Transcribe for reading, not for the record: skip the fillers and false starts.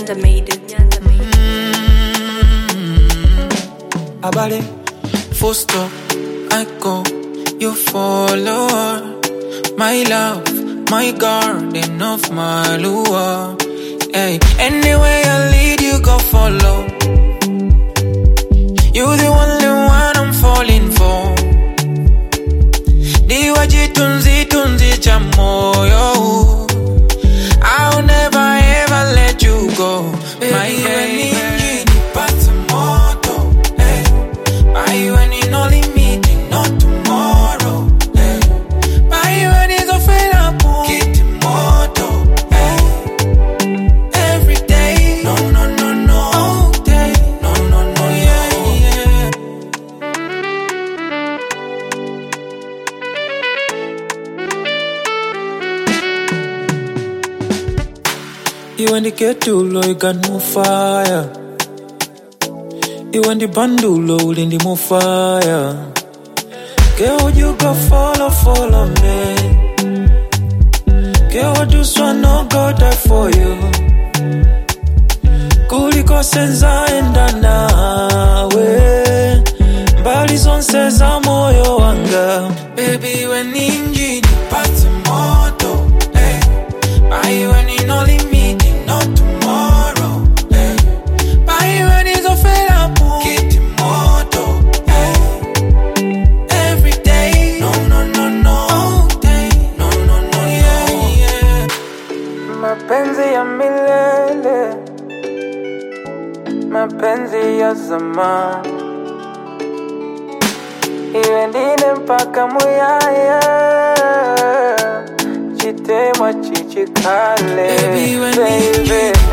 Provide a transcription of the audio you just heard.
Nyanda made it. Abale, full stop, I go, you follow. My love, my garden of my lure. Hey, anywhere I lead, you go follow. You the only one I'm falling for. Diwaji tunzi tunzi cha moyo. I'll never ever let you go. My baby. You and the kettle, you got no fire. You and the bundle, in the more fire. Girl, you go follow me. Girl, this one no go die for you. Kuliko senza enda nawe. Mbali zonse za moyo wanga. Baby, when inji nipate moto. Buy when in only me. Not tomorrow, eh. Buy when it's available. Get immortal, eh. Every day, no, all day, no, yeah. Mapenzi ya milele, mapenzi ya zamani. Iwe ndine mpaka muyaya. Chitema chichikale, baby.